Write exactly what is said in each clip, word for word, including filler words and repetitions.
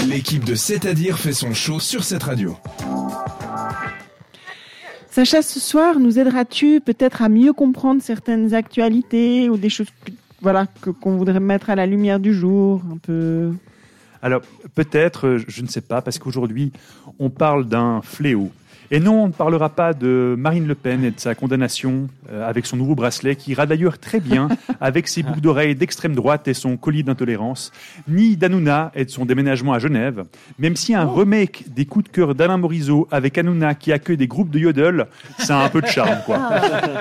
L'équipe de C'est-à-dire fait son show sur cette radio. Sacha, ce soir, nous aideras-tu peut-être à mieux comprendre certaines actualités ou des choses que, voilà, que, qu'on voudrait mettre à la lumière du jour, un peu... Alors, peut-être, je ne sais pas, parce qu'aujourd'hui, on parle d'un fléau. Et non, on ne parlera pas de Marine Le Pen et de sa condamnation euh, avec son nouveau bracelet, qui ira d'ailleurs très bien avec ses boucles d'oreilles d'extrême droite et son collier d'intolérance, ni d'Hanouna et de son déménagement à Genève, même si un remake des coups de cœur d'Alain Morisot avec Hanouna qui accueille des groupes de yodel, ça a un peu de charme, quoi.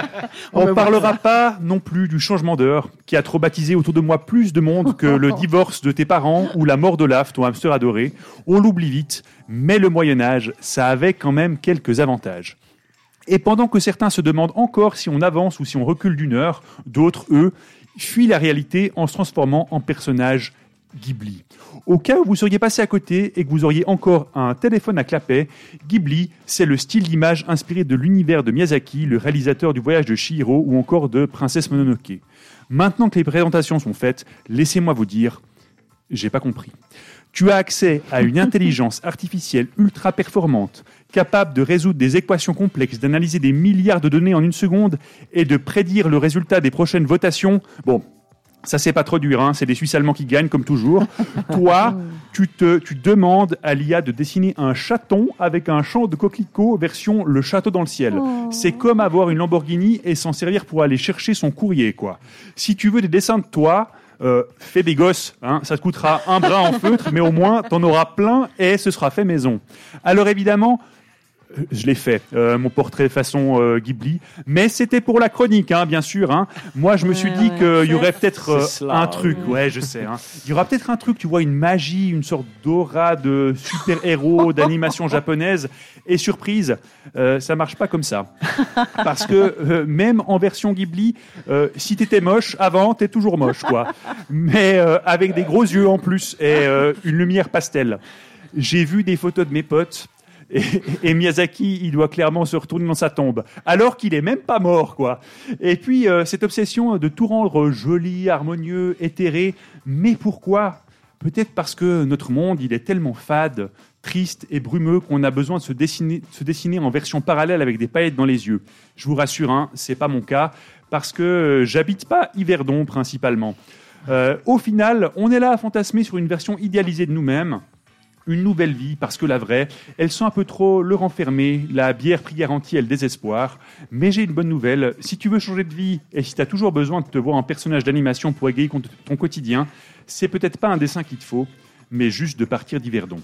On ne parlera pas non plus du changement d'heure, qui a traumatisé autour de moi plus de monde que le divorce de tes parents ou la mort d'Olaf, ton hamster adoré. On l'oublie vite. Mais le Moyen-Âge, ça avait quand même quelques avantages. Et pendant que certains se demandent encore si on avance ou si on recule d'une heure, d'autres, eux, fuient la réalité en se transformant en personnages Ghibli. Au cas où vous seriez passé à côté et que vous auriez encore un téléphone à clapet, Ghibli, c'est le style d'image inspiré de l'univers de Miyazaki, le réalisateur du Voyage de Chihiro ou encore de Princesse Mononoke. Maintenant que les présentations sont faites, laissez-moi vous dire, j'ai pas compris. Tu as accès à une intelligence artificielle ultra performante, capable de résoudre des équations complexes, d'analyser des milliards de données en une seconde et de prédire le résultat des prochaines votations. Bon, ça c'est pas trop dur, hein, c'est des Suisses allemands qui gagnent comme toujours. Toi, tu te, tu demandes à l'I A de dessiner un chaton avec un champ de coquelicots version le château dans le ciel. Oh. C'est comme avoir une Lamborghini et s'en servir pour aller chercher son courrier, quoi. Si tu veux des dessins de toi, Euh, fais des gosses, hein, ça te coûtera un brin en feutre, mais au moins t'en auras plein et ce sera fait maison. Alors évidemment, euh, je l'ai fait, euh, mon portrait façon euh, Ghibli, mais c'était pour la chronique, hein, bien sûr. Hein. Moi, je me suis dit qu'il y aurait peut-être euh, cela, un truc, oui. ouais, je sais. Hein. Il y aura peut-être un truc, tu vois, une magie, une sorte d'aura de super-héros d'animation japonaise. Et surprise, euh, ça marche pas comme ça. Parce que euh, même en version Ghibli, euh, si t'étais moche avant, t'es toujours moche, quoi. Mais euh, avec des gros yeux en plus et euh, une lumière pastel. J'ai vu des photos de mes potes et, et Miyazaki, il doit clairement se retourner dans sa tombe, alors qu'il est même pas mort, quoi. Et puis euh, cette obsession de tout rendre joli, harmonieux, éthéré, mais pourquoi ? Peut-être parce que notre monde, il est tellement fade, triste et brumeux qu'on a besoin de se dessiner, se dessiner en version parallèle avec des paillettes dans les yeux. Je vous rassure, hein, c'est pas mon cas, parce que euh, j'habite pas Yverdon principalement. Euh, au final, on est là à fantasmer sur une version idéalisée de nous-mêmes, une nouvelle vie, parce que la vraie, elle sent un peu trop le renfermer, la bière pris garantie et le désespoir. Mais j'ai une bonne nouvelle, si tu veux changer de vie et si tu as toujours besoin de te voir en personnage d'animation pour égayer ton quotidien, c'est peut-être pas un dessin qu'il te faut, mais juste de partir d'Yverdon.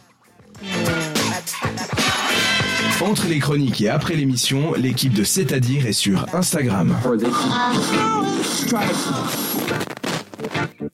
Entre les chroniques et après l'émission, l'équipe de C'est-à-dire est sur Instagram.